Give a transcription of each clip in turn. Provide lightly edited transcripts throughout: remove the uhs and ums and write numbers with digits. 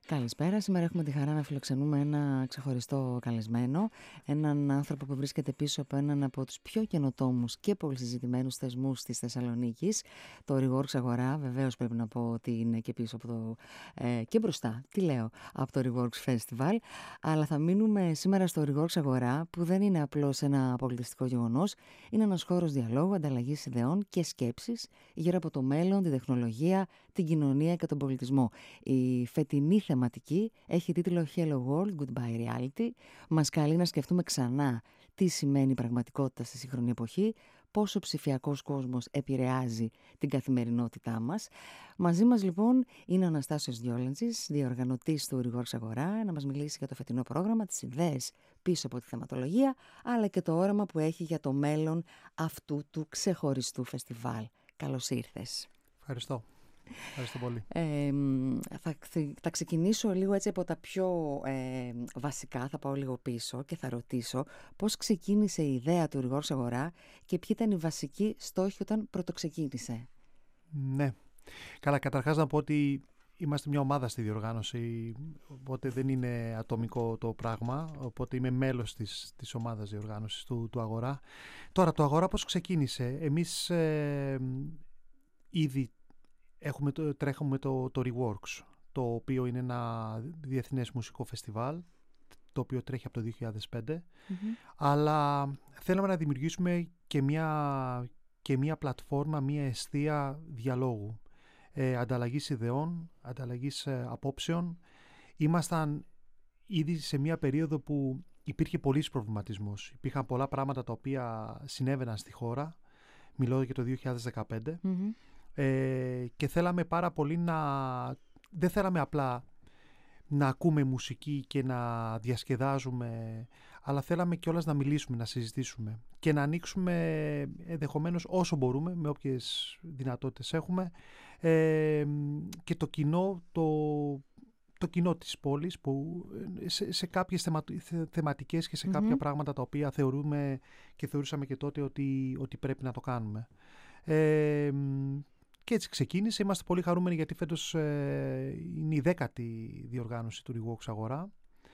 Καλησπέρα. Σήμερα έχουμε τη χαρά να φιλοξενούμε ένα ξεχωριστό καλεσμένο. Έναν άνθρωπο που βρίσκεται πίσω από έναν από τους πιο καινοτόμους και πολυσυζητημένους θεσμούς της Θεσσαλονίκης, το Reworks Αγορά. Βεβαίως πρέπει να πω ότι είναι και πίσω από το. Και μπροστά, από το Reworks Festival. Αλλά θα μείνουμε σήμερα στο Reworks Αγορά, που δεν είναι απλώς ένα πολιτιστικό γεγονός. Είναι ένας χώρος διαλόγου, ανταλλαγής ιδεών και σκέψης γύρω από το μέλλον, την τεχνολογία, την κοινωνία και τον πολιτισμό. Η φετινή θεματική έχει τίτλο Hello World, Goodbye Reality. Μας καλεί να σκεφτούμε ξανά τι σημαίνει η πραγματικότητα στη σύγχρονη εποχή, πόσο ο ψηφιακός κόσμος επηρεάζει την καθημερινότητά μας. Μαζί μας λοιπόν είναι ο Αναστάσιος Διόλεντζης, διοργανωτής του Reworks Αγορά, να μας μιλήσει για το φετινό πρόγραμμα, τις ιδέες πίσω από τη θεματολογία, αλλά και το όραμα που έχει για το μέλλον αυτού του ξεχωριστού φεστιβάλ. Καλώς ήρθες. Ευχαριστώ. Ευχαριστώ πολύ. Θα ξεκινήσω λίγο έτσι από τα πιο βασικά, θα πάω λίγο πίσω και θα ρωτήσω πώς ξεκίνησε η ιδέα του Reworks Αγορά και ποιοι ήταν οι βασικοί στόχοι όταν πρωτοξεκίνησε. Ναι. Καλά, καταρχάς να πω ότι είμαστε μια ομάδα στη διοργάνωση, οπότε δεν είναι ατομικό το πράγμα, οπότε είμαι μέλος της ομάδας διοργάνωσης του Αγορά. Τώρα, το Αγορά πώς ξεκίνησε? Εμείς ήδη τρέχουμε το Reworks, το οποίο είναι ένα διεθνές μουσικό φεστιβάλ, το οποίο τρέχει από το 2005, αλλά θέλαμε να δημιουργήσουμε και μια πλατφόρμα, μια εστία διαλόγου, ανταλλαγής ιδεών, ανταλλαγής απόψεων. Ήμασταν ήδη σε μια περίοδο που υπήρχε πολύς προβληματισμός. Υπήρχαν πολλά πράγματα τα οποία συνέβαιναν στη χώρα, μιλώ για το 2015, και θέλαμε πάρα πολύ δεν θέλαμε απλά να ακούμε μουσική και να διασκεδάζουμε, αλλά θέλαμε κιόλας να μιλήσουμε, να συζητήσουμε και να ανοίξουμε ενδεχομένως όσο μπορούμε, με όποιες δυνατότητες έχουμε, και το κοινό της πόλης, που σε κάποιες θεματικές και σε κάποια πράγματα τα οποία θεωρούμε και θεωρούσαμε και τότε ότι πρέπει να το κάνουμε. Και έτσι ξεκίνησε. Είμαστε πολύ χαρούμενοι γιατί φέτος είναι η 10η διοργάνωση του Reworks Αγορά.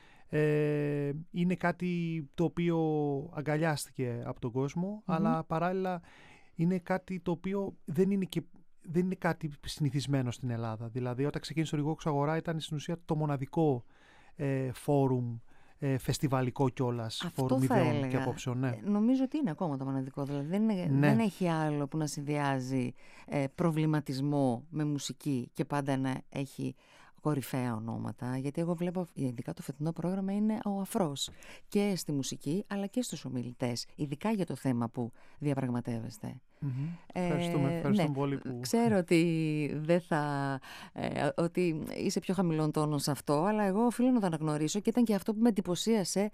Είναι κάτι το οποίο αγκαλιάστηκε από τον κόσμο, αλλά παράλληλα είναι κάτι το οποίο δεν είναι κάτι συνηθισμένο στην Ελλάδα. Δηλαδή, όταν ξεκίνησε το Reworks Αγορά ήταν στην ουσία το μοναδικό φόρουμ, φεστιβαλικό κιόλας, φόρουμ ιδεών και απόψεων. Ναι. Νομίζω ότι είναι ακόμα το μοναδικό. Δηλαδή δεν έχει άλλο που να συνδυάζει προβληματισμό με μουσική και πάντα να έχει κορυφαία ονόματα. Γιατί εγώ βλέπω, ειδικά το φετινό πρόγραμμα είναι ο αφρός και στη μουσική, αλλά και στους ομιλητές, ειδικά για το θέμα που διαπραγματεύεστε. Ευχαριστούμε πολύ που... Ξέρω ότι ότι είσαι πιο χαμηλών τόνων σε αυτό, αλλά εγώ οφείλω να το αναγνωρίσω και ήταν και αυτό που με εντυπωσίασε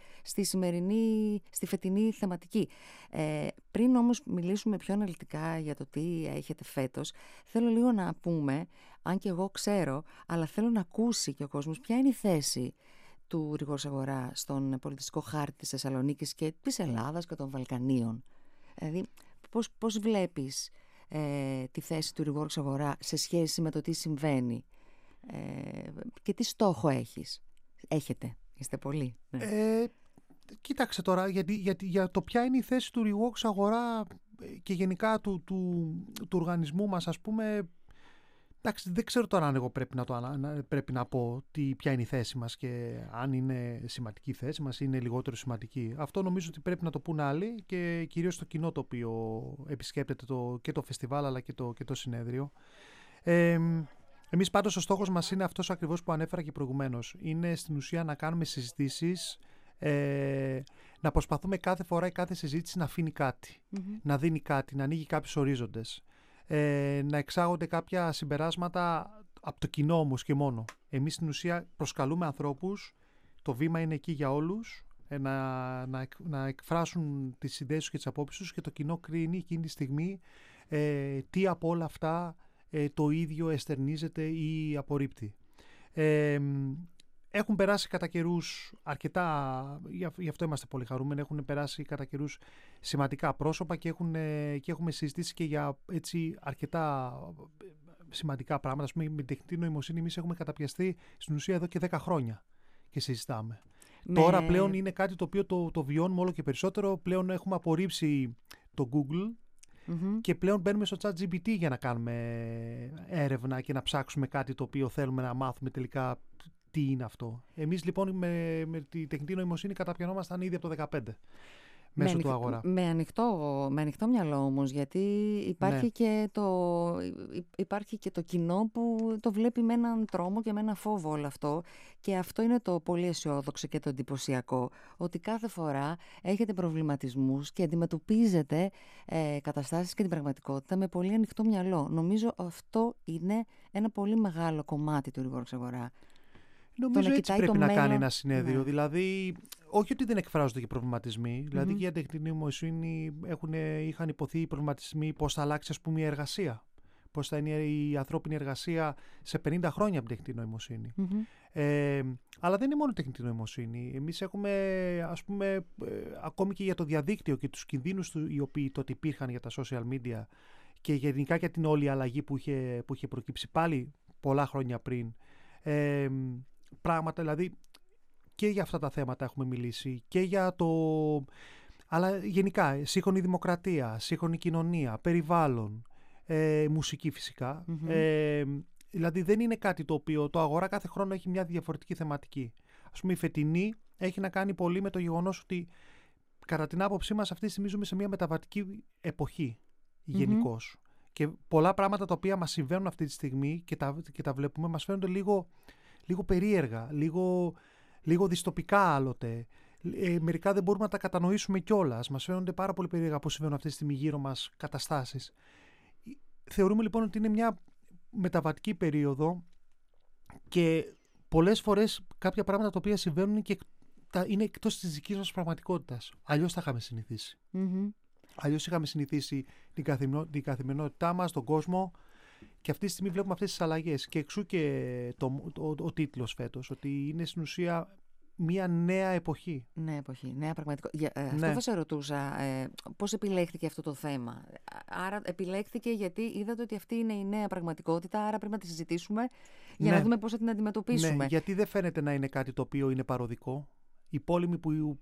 στη φετινή θεματική. Πριν όμως μιλήσουμε πιο αναλυτικά για το τι έχετε φέτος, θέλω λίγο να πούμε, αν και εγώ ξέρω, αλλά θέλω να ακούσει και ο κόσμος ποια είναι η θέση του Reworks Αγορά στον πολιτιστικό χάρτη της Θεσσαλονίκης και της Ελλάδας και των Βαλκανίων. Δηλαδή, πώς βλέπεις τη θέση του Reworks Αγορά σε σχέση με το τι συμβαίνει και τι στόχο έχετε? Είστε πολλοί. Κοίταξε τώρα, για το ποια είναι η θέση του Reworks Αγορά και γενικά του οργανισμού μας, ας πούμε. Εντάξει, δεν ξέρω τώρα αν εγώ πρέπει να πω ποια είναι η θέση μας και αν είναι σημαντική η θέση μας ή είναι λιγότερο σημαντική. Αυτό νομίζω ότι πρέπει να το πούν άλλοι και κυρίως το κοινό το οποίο επισκέπτεται και το φεστιβάλ αλλά και το συνέδριο. Εμείς πάντως ο στόχος μας είναι αυτός ακριβώς που ανέφερα και προηγουμένως. Είναι στην ουσία να κάνουμε συζητήσεις, να προσπαθούμε κάθε φορά η κάθε συζήτηση να αφήνει κάτι, να δίνει κάτι, να ανοίγει κάποιους ορίζοντες. Να εξάγονται κάποια συμπεράσματα από το κοινό όμως και μόνο. Εμείς στην ουσία προσκαλούμε ανθρώπους, το βήμα είναι εκεί για όλους, να εκφράσουν τις ιδέες τους και τις απόψεις τους και το κοινό κρίνει εκείνη τη στιγμή τι από όλα αυτά το ίδιο εστερνίζεται ή απορρίπτει. Έχουν περάσει κατά καιρούς αρκετά, γι' αυτό είμαστε πολύ χαρούμενοι, έχουν περάσει κατά καιρούς σημαντικά πρόσωπα και έχουμε συζητήσει και για έτσι αρκετά σημαντικά πράγματα. Ας πούμε, με την τεχνητή νοημοσύνη εμείς έχουμε καταπιαστεί στην ουσία εδώ και 10 χρόνια και συζητάμε. Τώρα πλέον είναι κάτι το οποίο το βιώνουμε όλο και περισσότερο. Πλέον έχουμε απορρίψει το Google και πλέον μπαίνουμε στο ChatGPT για να κάνουμε έρευνα και να ψάξουμε κάτι το οποίο θέλουμε να μάθουμε τελικά τι είναι αυτό. Εμείς λοιπόν με τη τεχνητή νοημοσύνη καταπιανόμασταν ήδη από το 2015 μέσω του αγορά. Με ανοιχτό μυαλό όμως, γιατί υπάρχει, υπάρχει και το κοινό που το βλέπει με έναν τρόμο και με έναν φόβο όλο αυτό, και αυτό είναι το πολύ αισιόδοξο και το εντυπωσιακό, ότι κάθε φορά έχετε προβληματισμούς και αντιμετωπίζετε καταστάσεις και την πραγματικότητα με πολύ ανοιχτό μυαλό. Νομίζω αυτό είναι ένα πολύ μεγάλο κομμάτι του Reworks αγορά. Νομίζω έτσι πρέπει να κάνει ένα συνέδριο. Ναι. Δηλαδή, όχι ότι δεν εκφράζονται και προβληματισμοί. Δηλαδή, και για τεχνητή νοημοσύνη είχαν υποθεί οι προβληματισμοί πώς θα αλλάξει, ας πούμε, η εργασία. Πώς θα είναι η ανθρώπινη εργασία σε 50 χρόνια από την τεχνητή νοημοσύνη. Αλλά δεν είναι μόνο τεχνητή νοημοσύνη. Εμείς έχουμε, ας πούμε, ακόμη και για το διαδίκτυο και τους κινδύνους οι οποίοι τότε υπήρχαν για τα social media και γενικά για την όλη αλλαγή που είχε προκύψει πάλι πολλά χρόνια πριν. Πράγματα, δηλαδή και για αυτά τα θέματα έχουμε μιλήσει και για το... Αλλά γενικά, σύγχρονη δημοκρατία, σύγχρονη κοινωνία, περιβάλλον, μουσική φυσικά. Δηλαδή δεν είναι κάτι το οποίο το αγορά κάθε χρόνο έχει μια διαφορετική θεματική. Ας πούμε η φετινή έχει να κάνει πολύ με το γεγονός ότι κατά την άποψή μας αυτή τη στιγμή ζούμε σε μια μεταβατική εποχή γενικώς. Και πολλά πράγματα τα οποία μας συμβαίνουν αυτή τη στιγμή και τα βλέπουμε μας φαίνονται λίγο περίεργα, λίγο δυστοπικά άλλοτε. Μερικά δεν μπορούμε να τα κατανοήσουμε κιόλας. Μας φαίνονται πάρα πολύ περίεργα πώς συμβαίνουν αυτή τη στιγμή γύρω μας καταστάσεις. Θεωρούμε λοιπόν ότι είναι μια μεταβατική περίοδο και πολλές φορές κάποια πράγματα τα οποία συμβαίνουν και είναι εκτός της δικής μας πραγματικότητας. Αλλιώς τα είχαμε συνηθίσει. Αλλιώς είχαμε συνηθίσει την καθημερινότητά μας, τον κόσμο. Και αυτή τη στιγμή βλέπουμε αυτές τις αλλαγές. Και εξού και ο τίτλος φέτος, ότι είναι στην ουσία μια νέα εποχή. Νέα εποχή, νέα πραγματικότητα. Αυτό θα σε ρωτούσα, πώς επιλέχθηκε αυτό το θέμα. Άρα επιλέχθηκε γιατί είδατε ότι αυτή είναι η νέα πραγματικότητα, άρα πρέπει να τη συζητήσουμε για να δούμε πώς θα την αντιμετωπίσουμε. Ναι, γιατί δεν φαίνεται να είναι κάτι το οποίο είναι παροδικό. Οι πόλεμοι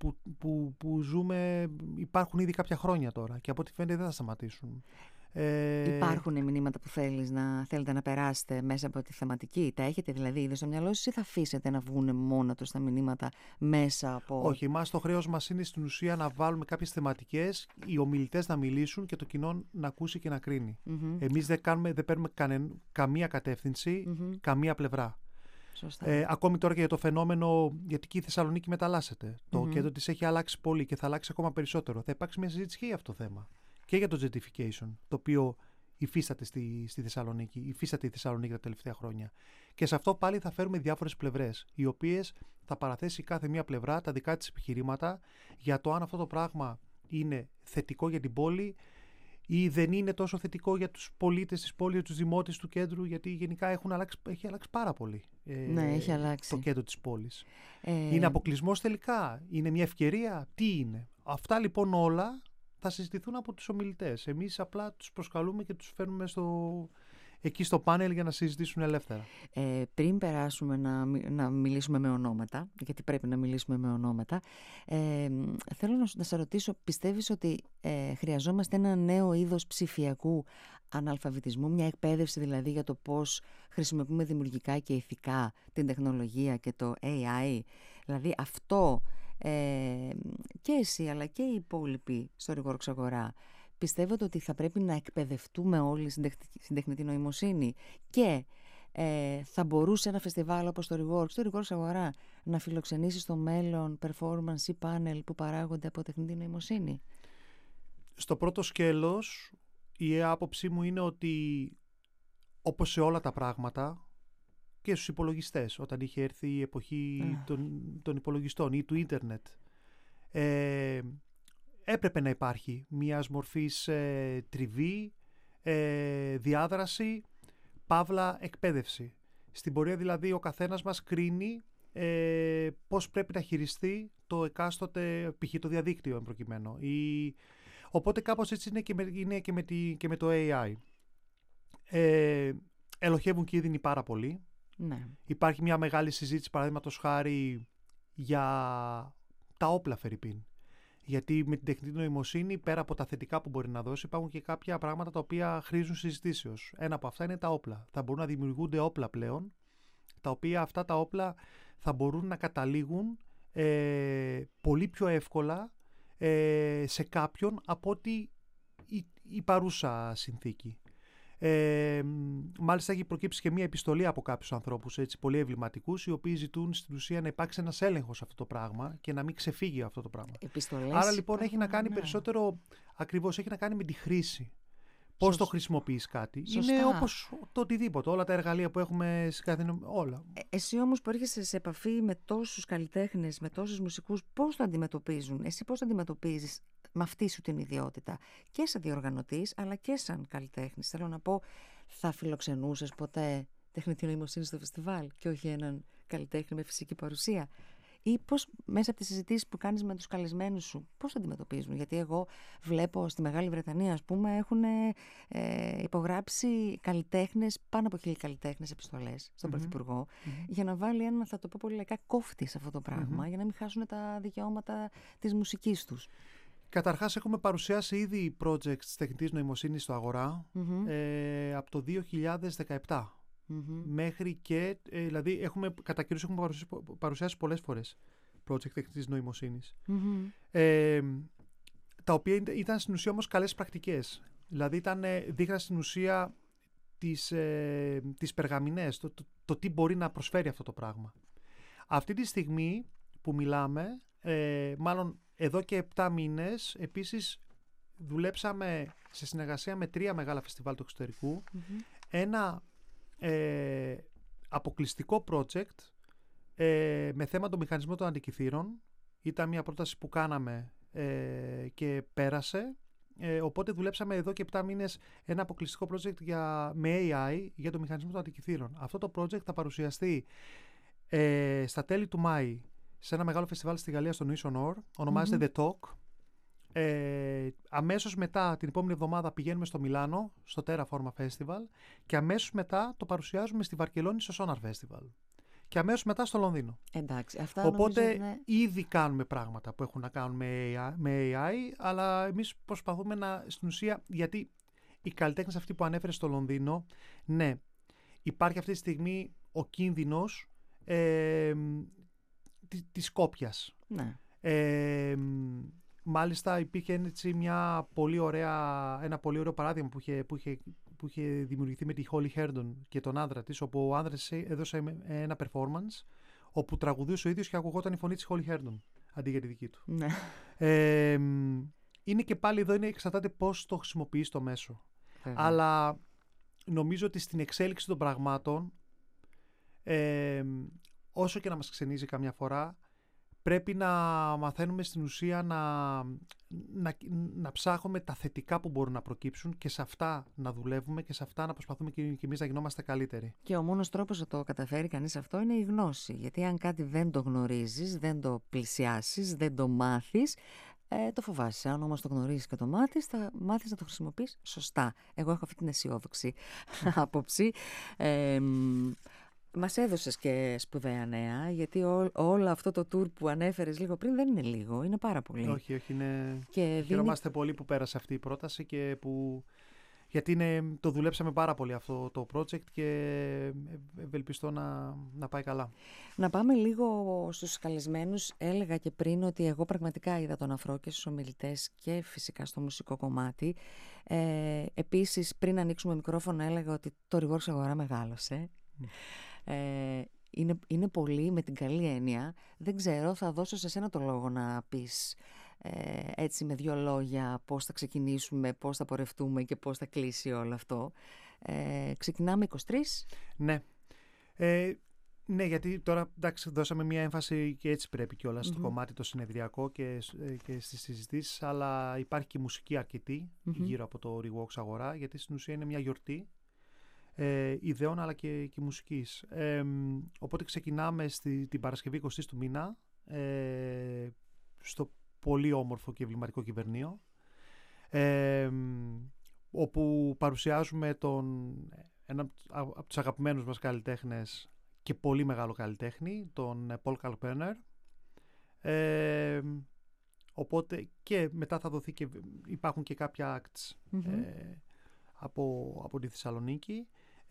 που ζούμε υπάρχουν ήδη κάποια χρόνια τώρα και από ό,τι φαίνεται δεν θα σταματήσουν. Υπάρχουν μηνύματα που θέλετε να περάσετε μέσα από τη θεματική? Τα έχετε δηλαδή ήδη στο μυαλό σας ή θα αφήσετε να βγουν μόνα τους τα μηνύματα μέσα από... Όχι, εμάς το χρέος μας είναι στην ουσία να βάλουμε κάποιες θεματικές, οι ομιλητές να μιλήσουν και το κοινό να ακούσει και να κρίνει. Εμείς δεν παίρνουμε καμία κατεύθυνση, καμία πλευρά. Ακόμη τώρα και για το φαινόμενο, γιατί και η Θεσσαλονίκη μεταλλάσσεται. Το κέντρο της έχει αλλάξει πολύ και θα αλλάξει ακόμα περισσότερο. Θα υπάρξει μια συζήτηση και για αυτό το θέμα. Και για το gentrification, το οποίο υφίσταται στη Θεσσαλονίκη, υφίσταται η Θεσσαλονίκη τα τελευταία χρόνια. Και σε αυτό πάλι θα φέρουμε διάφορες πλευρές, οι οποίες θα παραθέσει κάθε μία πλευρά τα δικά της επιχειρήματα για το αν αυτό το πράγμα είναι θετικό για την πόλη ή δεν είναι τόσο θετικό για τους πολίτες της πόλης, τους δημότες του κέντρου, γιατί γενικά έχει αλλάξει πάρα πολύ έχει αλλάξει το κέντρο της πόλης. Είναι αποκλεισμός τελικά, είναι μια ευκαιρία, τι είναι? Αυτά λοιπόν όλα θα συζητηθούν από τους ομιλητές. Εμείς απλά τους προσκαλούμε και τους φέρνουμε εκεί στο πάνελ για να συζητήσουν ελεύθερα. Πριν περάσουμε να μιλήσουμε με ονόματα, γιατί πρέπει να μιλήσουμε με ονόματα, θέλω να σε ρωτήσω, πιστεύεις ότι χρειαζόμαστε ένα νέο είδος ψηφιακού αναλφαβητισμού, μια εκπαίδευση δηλαδή για το πώς χρησιμοποιούμε δημιουργικά και ηθικά την τεχνολογία και το AI? Δηλαδή αυτό και εσύ αλλά και οι υπόλοιποι στο Reworks αγορά πιστεύετε ότι θα πρέπει να εκπαιδευτούμε όλοι στην τεχνητή νοημοσύνη και θα μπορούσε ένα φεστιβάλ όπως το Reworks αγορά να φιλοξενήσει στο μέλλον performance ή πάνελ που παράγονται από τεχνητή νοημοσύνη? Στο πρώτο σκέλος η άποψή μου είναι ότι όπως σε όλα τα πράγματα και στους υπολογιστές, όταν είχε έρθει η εποχή των υπολογιστών ή του ίντερνετ, έπρεπε να υπάρχει μιας μορφής τριβή, διάδραση, παύλα εκπαίδευση. Στην πορεία δηλαδή ο καθένας μας κρίνει πώς πρέπει να χειριστεί το εκάστοτε π.χ. το διαδίκτυο εν προκειμένου. Οπότε κάπως έτσι είναι και με το AI. ελοχεύουν κίνδυνοι πάρα πολύ. Ναι. Υπάρχει μια μεγάλη συζήτηση, παραδείγματος χάρη, για τα όπλα φερρυπίν. Γιατί με την τεχνητή νοημοσύνη, πέρα από τα θετικά που μπορεί να δώσει, υπάρχουν και κάποια πράγματα τα οποία χρήζουν συζητήσεως. Ένα από αυτά είναι τα όπλα. Θα μπορούν να δημιουργούνται όπλα πλέον, τα οποία αυτά τα όπλα θα μπορούν να καταλήγουν πολύ πιο εύκολα σε κάποιον από ότι η παρούσα συνθήκη. Μάλιστα έχει προκύψει και μια επιστολή από κάποιους ανθρώπους, έτσι, πολύ εμβληματικούς, οι οποίοι ζητούν στην ουσία να υπάρξει ένας έλεγχος σε αυτό το πράγμα και να μην ξεφύγει αυτό το πράγμα. Επιστολές. Άρα λοιπόν έχει να κάνει περισσότερο, ακριβώς έχει να κάνει με τη χρήση. Πώς το χρησιμοποιείς κάτι. Σωστά. Είναι όπως το οτιδήποτε, όλα τα εργαλεία που έχουμε στην καθημερινή. Όλα. Εσύ όμως που έρχεσαι σε επαφή με τόσους καλλιτέχνες, με τόσους μουσικούς, πώς το αντιμετωπίζουν, εσύ πώς το αντιμετωπίζεις με αυτή σου την ιδιότητα, και σαν διοργανωτής αλλά και σαν καλλιτέχνης? Θέλω να πω, θα φιλοξενούσες ποτέ τεχνητή νοημοσύνη στο φεστιβάλ και όχι έναν καλλιτέχνη με φυσική παρουσία? Ή πώς μέσα από τις συζητήσεις που κάνεις με τους καλεσμένους σου, πώς το αντιμετωπίζουν? Γιατί εγώ βλέπω στη Μεγάλη Βρετανία, ας πούμε, έχουν υπογράψει καλλιτέχνες, πάνω από 1.000 καλλιτέχνες, επιστολές στον Πρωθυπουργό, για να βάλει ένα, θα το πω πολύ λαϊκά, κόφτη σε αυτό το πράγμα, για να μην χάσουν τα δικαιώματα της μουσικής τους. Καταρχάς, έχουμε παρουσιάσει ήδη projects της τεχνητής νοημοσύνης στο Αγορά από το 2017. Μέχρι και, δηλαδή κατά καιρούς έχουμε παρουσιάσει πολλές φορές project τεχνητής νοημοσύνης, τα οποία ήταν στην ουσία όμως καλές πρακτικές. Δηλαδή δείχναν στην ουσία τις περγαμηνές, το τι μπορεί να προσφέρει αυτό το πράγμα. Αυτή τη στιγμή που μιλάμε, μάλλον εδώ και 7 μήνες, επίσης δουλέψαμε σε συνεργασία με 3 μεγάλα φεστιβάλ του εξωτερικού, ένα αποκλειστικό project με θέμα το μηχανισμό των αντικειθήρων. Ήταν μια πρόταση που κάναμε και πέρασε, οπότε δουλέψαμε εδώ και 7 μήνες ένα αποκλειστικό project με AI για το μηχανισμό των αντικειθήρων. Αυτό το project θα παρουσιαστεί στα τέλη του Μάη σε ένα μεγάλο φεστιβάλ στη Γαλλία, στο Nuits Honor. Ονομάζεται The Talk. Αμέσως μετά, την επόμενη εβδομάδα, πηγαίνουμε στο Μιλάνο, στο Terraforma Festival, και αμέσως μετά το παρουσιάζουμε στη Βαρκελόνη, στο Sonar Festival, και αμέσως μετά στο Λονδίνο. Εντάξει, αυτά οπότε νομίζω, ήδη κάνουμε πράγματα που έχουν να κάνουν με AI, αλλά εμείς προσπαθούμε στην ουσία, γιατί οι καλλιτέχνες αυτοί που ανέφερε στο Λονδίνο, ναι, υπάρχει αυτή τη στιγμή ο κίνδυνος της κόπιας. Ναι. Μάλιστα υπήρχε έτσι ένα πολύ ωραίο παράδειγμα που είχε δημιουργηθεί με τη Holly Herdon και τον άντρα της, όπου ο άντρας έδωσε ένα performance όπου τραγουδούσε ο ίδιος και ακουγόταν η φωνή της Holly Herdon αντί για τη δική του. Ναι. Είναι και πάλι εδώ, εξαρτάται πώς το χρησιμοποιείς το μέσο. Αλλά νομίζω ότι στην εξέλιξη των πραγμάτων, όσο και να μας ξενίζει καμιά φορά, πρέπει να μαθαίνουμε στην ουσία να ψάχνουμε τα θετικά που μπορούν να προκύψουν και σε αυτά να δουλεύουμε και σε αυτά να προσπαθούμε και εμείς να γινόμαστε καλύτεροι. Και ο μόνος τρόπος να το καταφέρει κανείς αυτό είναι η γνώση. Γιατί αν κάτι δεν το γνωρίζεις, δεν το πλησιάσεις, δεν το μάθεις, το φοβάσαι. Αν όμως το γνωρίζεις και το μάθεις, θα μάθεις να το χρησιμοποιείς σωστά. Εγώ έχω αυτή την αισιόδοξη άποψη. Μας έδωσες και σπουδαία νέα, γιατί όλο αυτό το tour που ανέφερες λίγο πριν δεν είναι λίγο, είναι πάρα πολύ. Όχι, είναι... Και χαιρόμαστε πολύ που πέρασε αυτή η πρόταση και που... Γιατί το δουλέψαμε πάρα πολύ αυτό το project και ευελπιστώ να πάει καλά. Να πάμε λίγο στους καλεσμένους. Έλεγα και πριν ότι εγώ πραγματικά είδα τον Αφρό και στους ομιλητές και φυσικά στο μουσικό κομμάτι. Επίσης, πριν ανοίξουμε μικρόφωνο, έλεγα ότι το Reworks Αγορά μεγάλωσε. Είναι πολύ, με την καλή έννοια. Δεν ξέρω, θα δώσω σε σένα το λόγο να πεις έτσι με 2 λόγια πώς θα ξεκινήσουμε, πώς θα πορευτούμε και πώς θα κλείσει όλο αυτό. Ξεκινάμε 23. Ναι. Ναι, γιατί τώρα εντάξει, δώσαμε μια έμφαση και έτσι πρέπει κιόλας στο κομμάτι το συνεδριακό και στις συζητήσεις, αλλά υπάρχει και μουσική αρκετή γύρω από το Reworks Αγορά, γιατί στην ουσία είναι μια γιορτή ιδεών αλλά και μουσικής. Οπότε ξεκινάμε την Παρασκευή 20 του μήνα στο πολύ όμορφο και εμβληματικό Κυβερνείο, όπου παρουσιάζουμε ένα από τους αγαπημένους μας καλλιτέχνες και πολύ μεγάλο καλλιτέχνη, τον Paul Kalkbrenner. Οπότε και μετά θα δοθεί και υπάρχουν και κάποια acts από τη Θεσσαλονίκη.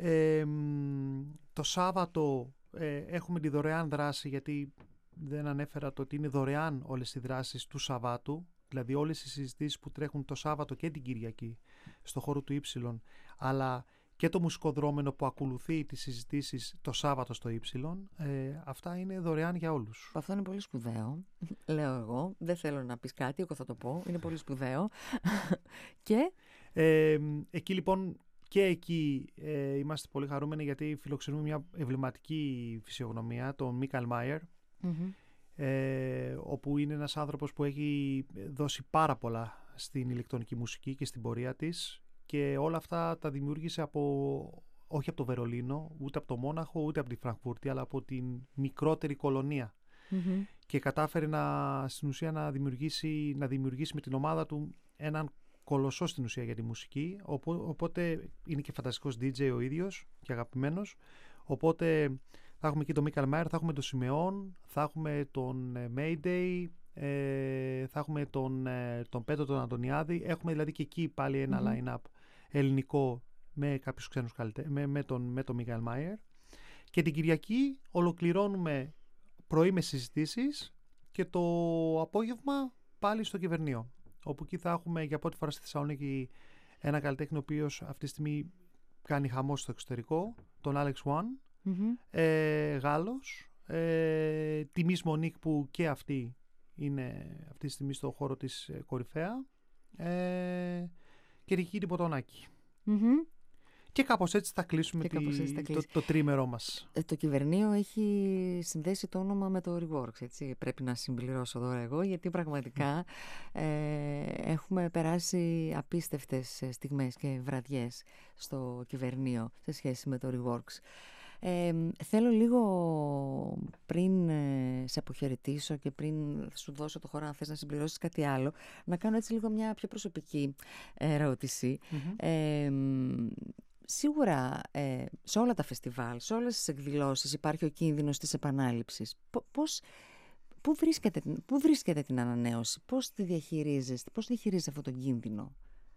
Το Σάββατο έχουμε τη δωρεάν δράση, γιατί δεν ανέφερα το ότι είναι δωρεάν όλες οι δράσεις του Σαββάτου, δηλαδή όλες οι συζητήσεις που τρέχουν το Σάββατο και την Κυριακή στο χώρο του Ύψιλον, αλλά και το μουσικοδρόμενο που ακολουθεί τις συζητήσεις το Σάββατο στο Ύψιλον, αυτά είναι δωρεάν για όλους. Αυτό είναι πολύ σπουδαίο, λέω εγώ. Δεν θέλω να πεις κάτι, εγώ θα το πω. Είναι πολύ σπουδαίο. Και... εκεί λοιπόν και εκεί είμαστε πολύ χαρούμενοι, γιατί φιλοξενούμε μια εμβληματική φυσιογνωμία, τον Μίκαλ Μάιερ, όπου είναι ένας άνθρωπος που έχει δώσει πάρα πολλά στην ηλεκτρονική μουσική και στην πορεία της, και όλα αυτά τα δημιούργησε όχι από το Βερολίνο, ούτε από το Μόναχο, ούτε από τη Φραγκφούρτη, αλλά από την μικρότερη κολονία. Και κατάφερε στην ουσία να δημιουργήσει με την ομάδα του έναν κολοσσό στην ουσία για τη μουσική, οπότε είναι και φανταστικός DJ ο ίδιος και αγαπημένος. Οπότε θα έχουμε και τον Μίκαλ Μάιερ, θα έχουμε τον Σιμεών, θα έχουμε τον Mayday, θα έχουμε τον Πέτρο τον Αντωνιάδη. Έχουμε δηλαδή και εκεί πάλι ένα line-up ελληνικό με κάποιους ξένους καλλιτέχνες, με τον Μίκαλ Μάιερ. Και την Κυριακή ολοκληρώνουμε πρωί με συζητήσεις και το απόγευμα πάλι στο Κυβερνείο, όπου εκεί θα έχουμε για πρώτη φορά στη Θεσσαλονίκη ένα καλλιτέχνη ο οποίος αυτή τη στιγμή κάνει χαμό στο εξωτερικό, τον Alex One, Γάλλος, τη Miss Monique, που και αυτή είναι αυτή τη στιγμή στο χώρο της κορυφαία, και Ρικίτη Ποτονάκη. Και κάπως έτσι θα κλείσουμε το τρίμερό μας. Το Κυβερνείο έχει συνδέσει το όνομα με το Reworks, έτσι. Πρέπει να συμπληρώσω τώρα εγώ, γιατί πραγματικά έχουμε περάσει απίστευτες στιγμές και βραδιές στο Κυβερνείο σε σχέση με το Reworks. Θέλω λίγο πριν σε αποχαιρετήσω και πριν σου δώσω το χώρο, αν θες να συμπληρώσεις κάτι άλλο, να κάνω έτσι λίγο μια πιο προσωπική ερώτηση. Σίγουρα σε όλα τα φεστιβάλ, σε όλες τις εκδηλώσεις υπάρχει ο κίνδυνος της επανάληψης. Πού βρίσκεται την ανανέωση, πώς τη διαχειρίζεστε, πώς διαχειρίζεστε αυτόν τον κίνδυνο?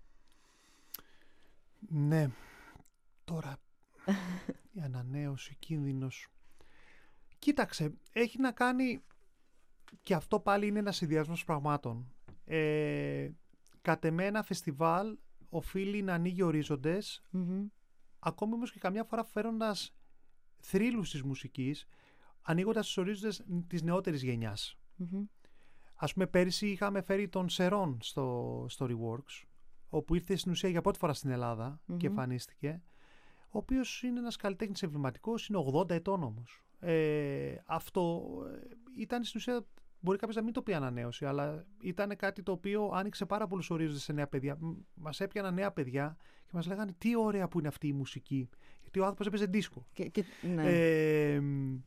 Ναι, τώρα η ανανέωση, ο κίνδυνος. Κοίταξε, έχει να κάνει, και αυτό πάλι είναι ένας συνδυασμός πραγμάτων. Κατ' εμέ ένα φεστιβάλ οφείλει να ανοίγει ορίζοντες, ακόμη όμως και καμιά φορά φέροντας θρύλους της μουσικής, ανοίγοντας τους ορίζοντες της νεότερης γενιάς. Ας πούμε, πέρυσι είχαμε φέρει τον Σερών στο Reworks, όπου ήρθε στην ουσία για πρώτη φορά στην Ελλάδα και εμφανίστηκε, ο οποίος είναι ένας καλλιτέχνης εμβληματικός, είναι 80 ετών όμως. Αυτό ήταν στην ουσία, μπορεί κάποιος να μην το πει ανανέωση, αλλά ήταν κάτι το οποίο άνοιξε πάρα πολλούς ορίζοντες σε νέα παιδιά. Μας έπιαναν νέα παιδιά και μας λέγανε τι ωραία που είναι αυτή η μουσική. Γιατί ο άνθρωπος έπαιζε δίσκο. Ναι.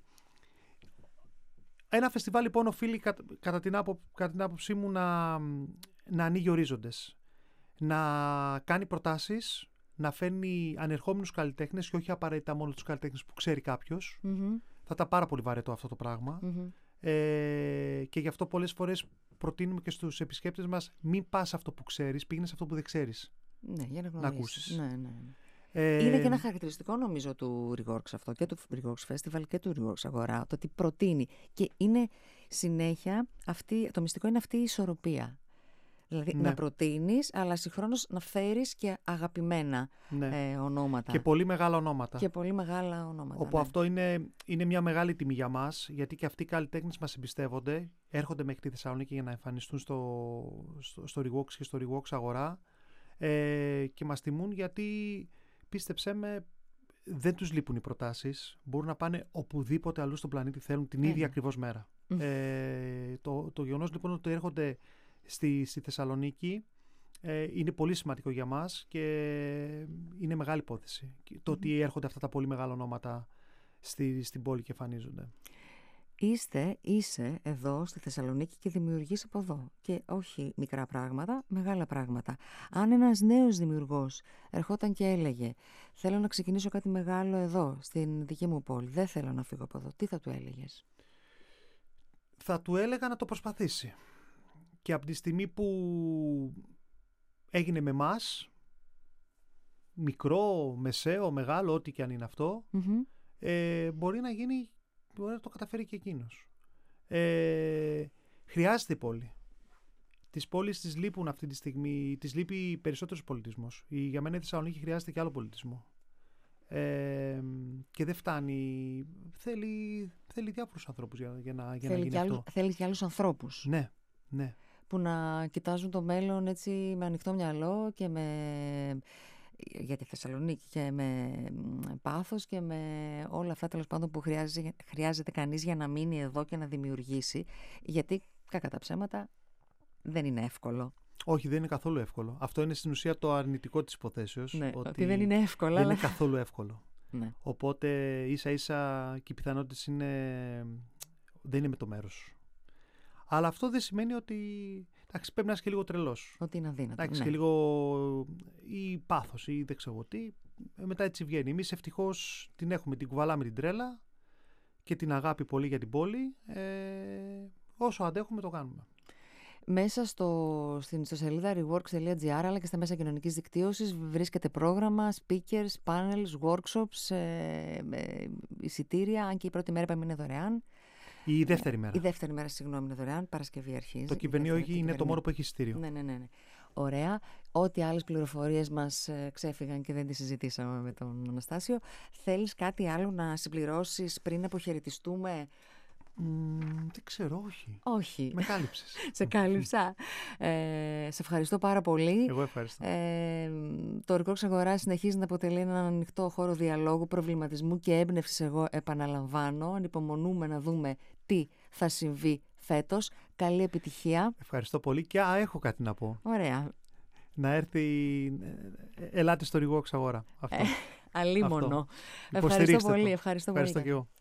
Ένα φεστιβάλ λοιπόν οφείλει κατά την άποψή μου να ανοίγει ορίζοντες. Να κάνει προτάσεις, να φέρνει ανερχόμενους καλλιτέχνες και όχι απαραίτητα μόνο τους καλλιτέχνες που ξέρει κάποιος. Θα ήταν πάρα πολύ βαρετό αυτό το πράγμα. Και γι' αυτό πολλές φορές προτείνουμε και στους επισκέπτες μας, μην πας αυτό που ξέρεις, πήγαινε σε αυτό που δεν ξέρεις. Ναι, για να γνωρίσεις. Ακούσεις. Ναι. Είναι και ένα χαρακτηριστικό νομίζω του Reworks αυτό, και του Reworks Festival και του Reworks Αγορά, το ότι προτείνει. Και είναι συνέχεια το μυστικό είναι αυτή η ισορροπία. Δηλαδή να προτείνεις, αλλά συγχρόνως να φέρεις και αγαπημένα ονόματα. Και πολύ μεγάλα ονόματα. Όπου αυτό είναι μια μεγάλη τιμή για μας, γιατί και αυτοί οι καλλιτέχνες μας εμπιστεύονται, έρχονται μέχρι τη Θεσσαλονίκη για να εμφανιστούν στο Reworks και στο Reworks Αγορά, και μας τιμούν, γιατί πίστεψέ με, δεν τους λείπουν οι προτάσεις. Μπορούν να πάνε οπουδήποτε αλλού στον πλανήτη θέλουν την ίδια ακριβώς μέρα. Το γεγονός λοιπόν ότι έρχονται στη Θεσσαλονίκη είναι πολύ σημαντικό για μας και είναι μεγάλη υπόθεση. Το ότι έρχονται αυτά τα πολύ μεγάλα ονόματα στην πόλη και εμφανίζονται. Είσαι εδώ στη Θεσσαλονίκη και δημιουργείς από εδώ. Και όχι μικρά πράγματα, μεγάλα πράγματα. Αν ένας νέος δημιουργός ερχόταν και έλεγε «Θέλω να ξεκινήσω κάτι μεγάλο εδώ, στην δική μου πόλη, δεν θέλω να φύγω από εδώ», τι θα του έλεγες? Θα του έλεγα να το προσπαθήσει. Και από τη στιγμή που έγινε με εμάς, μικρό, μεσαίο, μεγάλο, ό,τι και αν είναι αυτό, μπορεί να το καταφέρει και εκείνος. Χρειάζεται η πόλη. Τις πόλεις τις λείπουν αυτή τη στιγμή, τις λείπει περισσότερος πολιτισμός. Για μένα η Θεσσαλονίκη χρειάζεται και άλλο πολιτισμό. Και δεν φτάνει. Θέλει διάφορους ανθρώπους για να γίνει αυτό. Θέλει και άλλους ανθρώπους. Ναι, ναι. Που να κοιτάζουν το μέλλον έτσι με ανοιχτό μυαλό και για τη Θεσσαλονίκη και με πάθος και με όλα αυτά τέλος πάντων που χρειάζεται κανείς για να μείνει εδώ και να δημιουργήσει, γιατί κακά τα ψέματα δεν είναι εύκολο. Όχι, δεν είναι καθόλου εύκολο. Αυτό είναι στην ουσία το αρνητικό της υποθέσεως. Ναι, ότι δεν είναι εύκολο. Δεν είναι καθόλου εύκολο. Ναι. Οπότε ίσα ίσα και οι πιθανότητες δεν είναι με το μέρος σου. Αλλά αυτό δεν σημαίνει ότι πρέπει να είσαι και λίγο τρελός. Ότι είναι αδύνατο. Ναι. Και λίγο ή πάθος ή δεν ξέρω τι. Μετά έτσι βγαίνει. Εμείς ευτυχώς την έχουμε, την κουβαλάμε την τρέλα και την αγάπη πολύ για την πόλη. Όσο αντέχουμε το κάνουμε. Μέσα στην ιστοσελίδα reworks.gr αλλά και στα μέσα κοινωνικής δικτύωσης βρίσκεται πρόγραμμα, speakers, panels, workshops, εισιτήρια, αν και η πρώτη μέρα είπαμε είναι δωρεάν. Η δεύτερη μέρα. Η δεύτερη μέρα, συγγνώμη, είναι δωρεάν. Παρασκευή αρχίζει. Το κυβερνείο είναι το μόνο που έχει εισιτήριο. Ναι. Ωραία. Ό,τι άλλες πληροφορίες μας ξέφυγαν και δεν τις συζητήσαμε με τον Αναστάσιο. Θέλεις κάτι άλλο να συμπληρώσεις πριν αποχαιρετιστούμε? Δεν ξέρω, όχι. Όχι. Με κάλυψες. Σε κάλυψα. Σε ευχαριστώ πάρα πολύ. Εγώ ευχαριστώ. Το Reworks Αγορά συνεχίζει να αποτελεί έναν ανοιχτό χώρο διαλόγου, προβληματισμού και έμπνευσης. Εγώ επαναλαμβάνω, ανυπομονούμε να δούμε τι θα συμβεί φέτος. Καλή επιτυχία. Ευχαριστώ πολύ και έχω κάτι να πω. Ωραία. Να έρθει, ελάτε στο Reworks Αγορά. Αυτό. Αλίμονο. Ευχαριστώ πολύ. Ευχαριστώ και εγώ.